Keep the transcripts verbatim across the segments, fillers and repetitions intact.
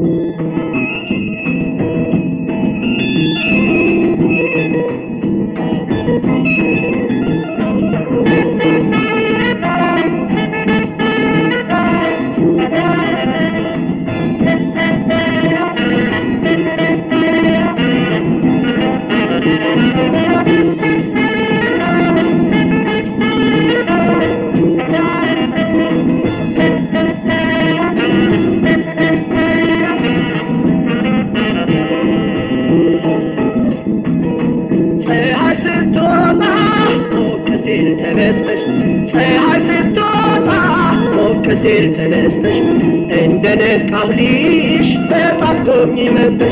እንደነቃልሽ በጣም ይመጣሽ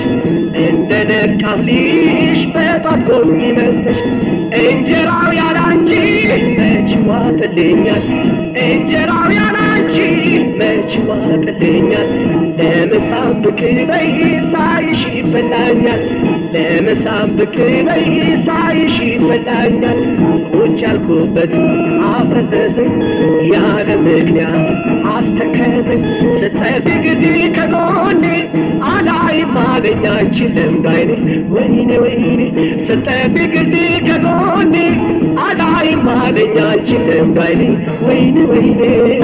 እንደነቃልሽ በጣም ይመጣሽ እንጀራው ያላንቺ መች ዋጥልኛል እንጀራው ያላንቺ መች ዋጥልኛል ለምሳም ብቅ በይ ሳይሽ ይፈላኛል ለምሳም ብቅ በይ ሳይሽ ይፈላኛል ቁጭ ያልኩበት አፈዘዘኝ ያለ ምክንያት አስተከዘኝ ስትጠፊ ጊዜ ከጎኔ አላይም አለኝ አንቺን ለምዳይኔ ወይኔ ወይኔ ስትጠፊ ጊዜ ከጎኔ አላይም አለኝ አንቺን ለምዳይኔ ወይኔ ወይኔ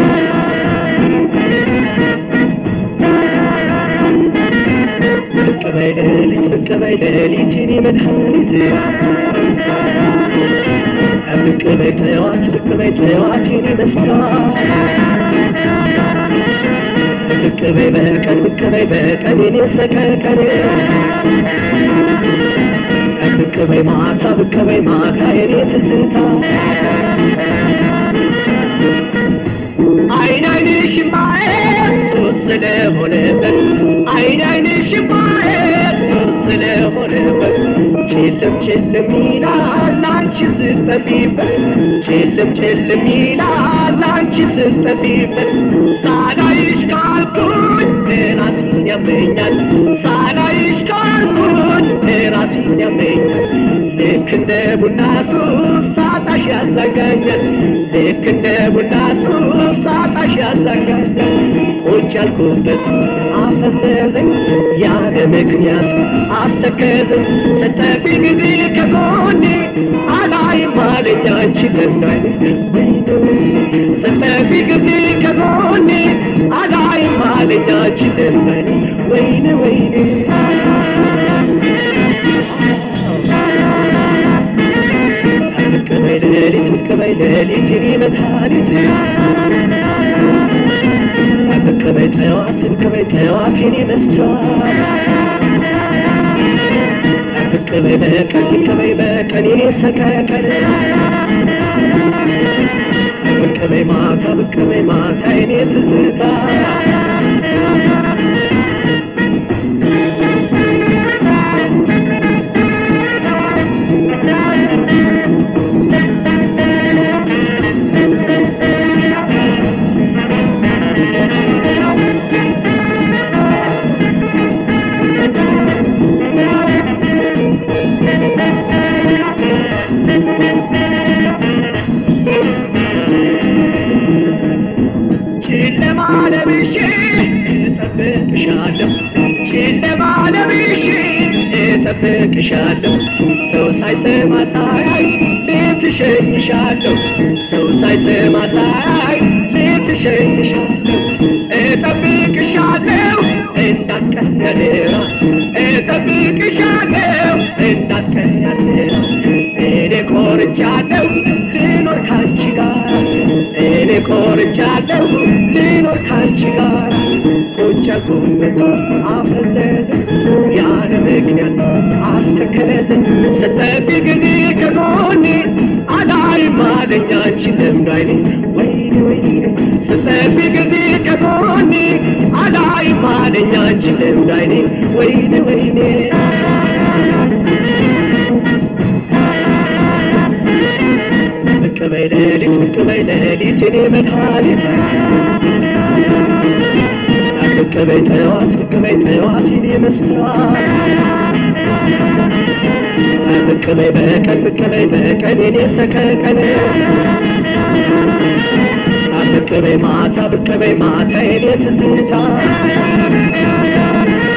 ብቅ በይ ሌሊት ብቅ በይ ሌሊት የኔ መድኃኒት ብቅ በይ ጠዋት ብቅ በይ ጠዋት የኔ መስታወት ብቅ በይ በቀን ብቅ በይ በቀን የኔ ሰቀቀን ብቅ በይ ማታ ብቅ በይ ማታ የኔ ትዝታ አይን አይንሽን ማየት ሱስ ስለሆነበት አይን አይንሽን ማየት ሱስ ስለሆነበት ችልም ችልም ይላል አንቺ ስትጠፊበት ችልም ችልም ይላል አንቺ ስትጠፊበት ሳላይሽ ካልኩኝ ራሴን ያመኛል ሳላይሽ ካልኩኝ ራሴን ያመኛል ልክ እንደ ቡና ሱስ ሳጣሽ ያዛጋኛል ልክ እንደ ቡና ሱስ ሳጣሽ ያዛጋኛል ቁጭ ያልኩበት አፈዘዘኝ ያለ ምክንያት አስተከዘኝ ስትጠፊ ጊዜ ከጎኔ አላይም አለኝ አንቺን ለምዳይኔ ስትጠፊ ጊዜ ከጎኔ አላይም አለኝ አንቺን ለምዳይኔ ወይኔ ወይኔ ብቅ በይ ሌሊት ብቅ በይ ሌሊት የኔ መድኃኒት ብቅ በይ ጠዋት ብቅ በይ ጠዋት የኔ መስታወት ብቅ በይ በቀን ብቅ በይ በቀን የኔ ሰቀቀን ብቅ በይ ማታ ብቅ በይ ማታ የኔ ትዝታ እጠብቅሻለሁ ሰው ሳይሰማ ሳያይ ቤት እሸኝሻለሁ ሰው ሳይሰማ ሳያይ ቤት እሸኝሻለሁ እጠብቅሻለሁ እንዳትቀሪ አደራ እጠብቅሻለሁ እንዳትቀሪ አደራ እኔ ቆርጫለሁ ልኖር ካንቺ ጋር እኔ ቆርጫለሁ ልኖር ካንቺ ጋር ቁጭ ያልኩበት አፈዘዘኝ ያለ ምክንያት አስተከዘኝ ስትጠፊ ጊዜ ከጎኔ አላይም አለኝ አንቺን ለምዳይኔ ወይኔ ወይኔ ስትጠፊ ጊዜ ከጎኔ አላይም አለኝ አንቺን ለምዳይኔ ወይኔ ወይኔ ብቅ በይ ሌሊት ብቅ በይ ሌሊት የኔ መድኃኒት ብቅ በይ ጠዋት ብቅ በይ ጠዋት የኔ መስታወት ብቅ በይ በቀን ብቅ በይ በቀን የኔ ሰቀቀን ብቅ በይ ማታ ብቅ በይ ማታ የኔ ትዝታ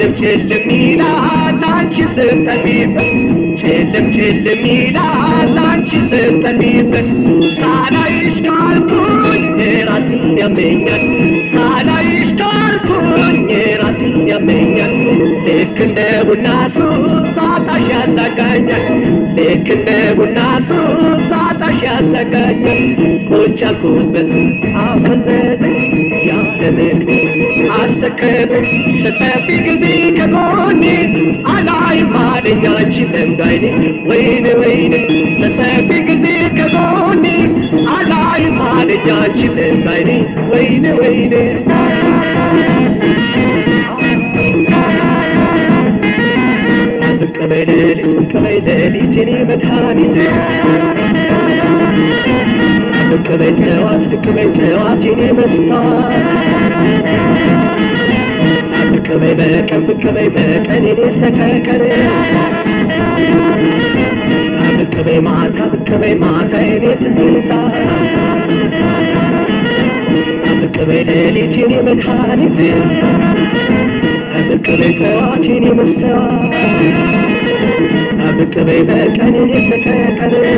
ችልም ችልም ይላል አንቺ ስትጠፊበት ችልም ችልም ይላል አንቺ ስትጠፊበት ሳላይሽ ካልኩኝ ራሴን ያመኛል ሳላይሽ ካልኩኝ ራሴን ያመኛል ልክ እንደ ቡና ሱስ ሳጣሽ ያሰጋኛል ልክ እንደ ቡና ሱስ ሳጣሽ ያሰጋኛል ቁጭ አልኩበት አፈዘዘኝ ያለ ምክንያት አስተከዘኝ ስትጠፊ ጊዜ ከጎኔ አላይም አለኝ አንቺንም ባይኔ ወይኔ ወይኔ ስትጠፊ ጊዜ ከጎኔ አላይም አለኝ አንቺንም ባይኔ ወይኔ ወይኔ ብቅበይለሊት ብቅበይለሊት የኔ መድኃኒት ብቅበይ ተዋት ብቅበይ ተዋት የኔ መስታወት ብቅበይ በቀን ብቅበይ በቀን የኔ ሰከከን ብቅበይ ማታ ብቅበይ ማታ የኔ ትዝታ ብቅበይለሊት የኔ መድኃኒት ብቅበይ ተዋት የኔ መስታወት ብቅበይ በቀን የኔ ሰከከን